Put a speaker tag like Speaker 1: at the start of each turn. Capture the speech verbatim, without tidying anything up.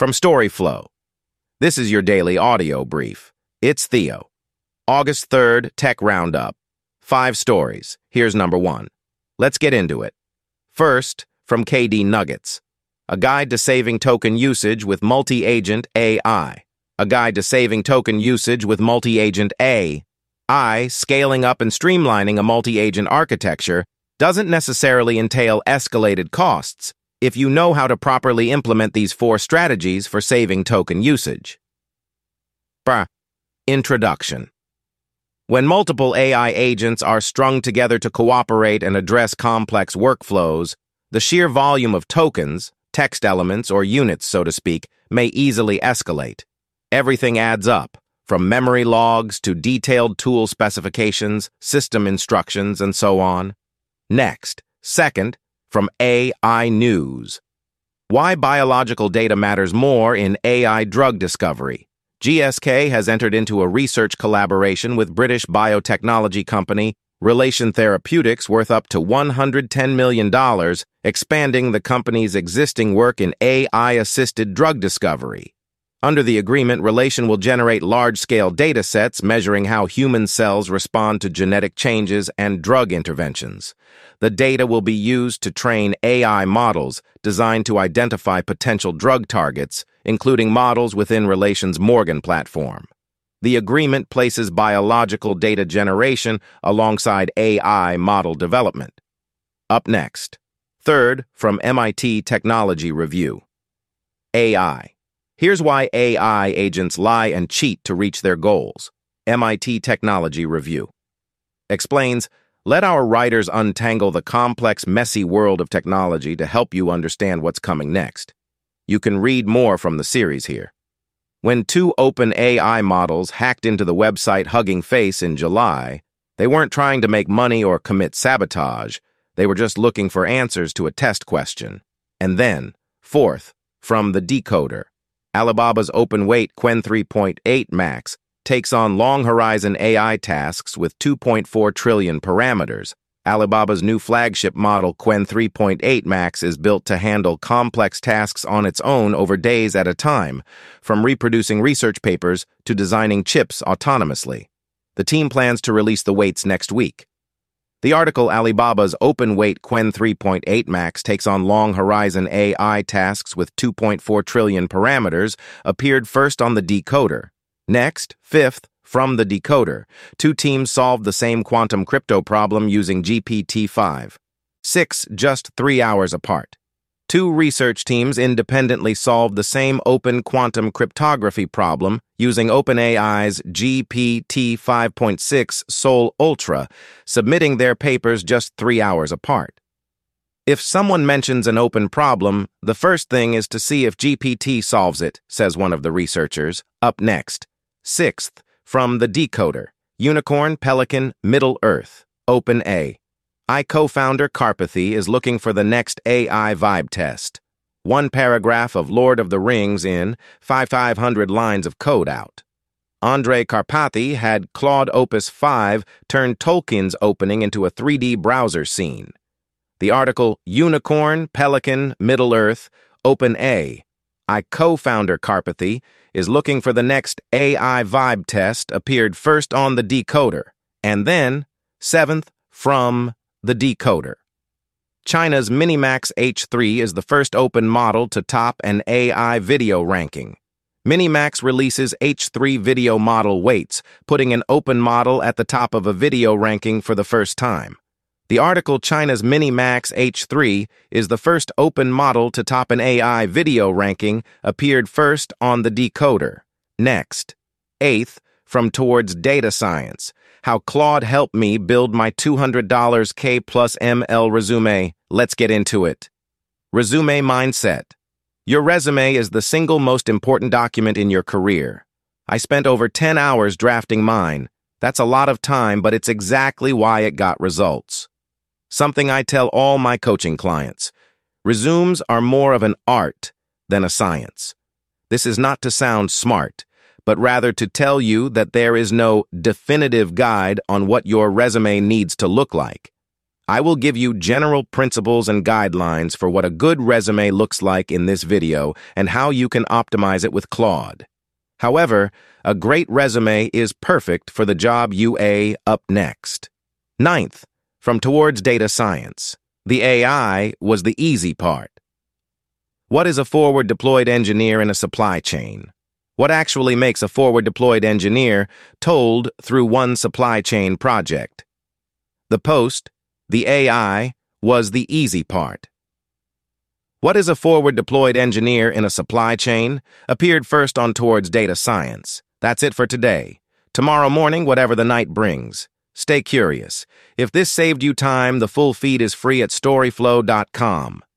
Speaker 1: From StoryFlow. This is your daily audio brief. It's Theo. August third, Tech Roundup. Five stories. Here's number one. Let's get into it. First, from K D Nuggets. A guide to saving token usage with multi-agent A I. A guide to saving token usage with multi-agent A I. Scaling up and streamlining a multi-agent architecture doesn't necessarily entail escalated costs if you know how to properly implement these four strategies for saving token usage. Bruh. Introduction. When multiple A I agents are strung together to cooperate and address complex workflows, the sheer volume of tokens, text elements, or units, so to speak, may easily escalate. Everything adds up, from memory logs to detailed tool specifications, system instructions, and so on. Next, second, from A I News. Why biological data matters more in A I drug discovery. G S K has entered into a research collaboration with British biotechnology company Relation Therapeutics worth up to one hundred ten million dollars, expanding the company's existing work in A I-assisted drug discovery. Under the agreement, Relation will generate large-scale data sets measuring how human cells respond to genetic changes and drug interventions. The data will be used to train A I models designed to identify potential drug targets, including models within Relation's Morgan platform. The agreement places biological data generation alongside A I model development. Up next. Third, from M I T Technology Review. A I. Here's why A I agents lie and cheat to reach their goals. M I T Technology Review explains, let our writers untangle the complex, messy world of technology to help you understand what's coming next. You can read more from the series here. When two open A I models hacked into the website Hugging Face in July, they weren't trying to make money or commit sabotage. They were just looking for answers to a test question. And then, fourth, from the Decoder. Alibaba's open-weight Qwen three point eight Max takes on long-horizon A I tasks with two point four trillion parameters. Alibaba's new flagship model Qwen three point eight Max is built to handle complex tasks on its own over days at a time, from reproducing research papers to designing chips autonomously. The team plans to release the weights next week. The article Alibaba's open-weight Qwen three point eight Max takes on long-horizon A I tasks with two point four trillion parameters appeared first on the Decoder. Next, fifth, from the Decoder, two teams solved the same quantum crypto problem using G P T five. Six, just three hours apart. Two research teams independently solved the same open quantum cryptography problem using OpenAI's G P T five point six Sol Ultra, submitting their papers just three hours apart. If someone mentions an open problem, the first thing is to see if G P T solves it, says one of the researchers. Up next. Sixth, from the Decoder. Unicorn, Pelican, Middle-earth. OpenAI. I co-founder Karpathy is looking for the next A I vibe test. One paragraph of Lord of the Rings in five thousand five hundred lines of code out. Andrei Karpathy had Claude Opus five turn Tolkien's opening into a three D browser scene. The article Unicorn, Pelican, Middle-earth, OpenAI. I co-founder Karpathy is looking for the next A I vibe test appeared first on the Decoder, and then, seventh, from the Decoder. China's Minimax H three is the first open model to top an A I video ranking. Minimax releases H three video model weights, putting an open model at the top of a video ranking for the first time. The article China's Minimax H three is the first open model to top an A I video ranking appeared first on the Decoder. Next. Eighth, from Towards Data Science. How Claude helped me build my two hundred dollars K plus M L resume. Let's get into it. Resume mindset. Your resume is the single most important document in your career. I spent over ten hours drafting mine. That's a lot of time, but it's exactly why it got results. Something I tell all my coaching clients. Resumes are more of an art than a science. This is not to sound smart, but rather to tell you that there is no definitive guide on what your resume needs to look like. I will give you general principles and guidelines for what a good resume looks like in this video and how you can optimize it with Claude. However, a great resume is perfect for the job you a up next. Ninth, from Towards Data Science. The A I was the easy part. What is a forward-deployed engineer in a supply chain? What actually makes a forward-deployed engineer told through one supply chain project? The Post, the A I, was the easy part. What is a forward-deployed engineer in a supply chain? Appeared first on Towards Data Science. That's it for today. Tomorrow morning, whatever the night brings. Stay curious. If this saved you time, the full feed is free at storyflow dot com.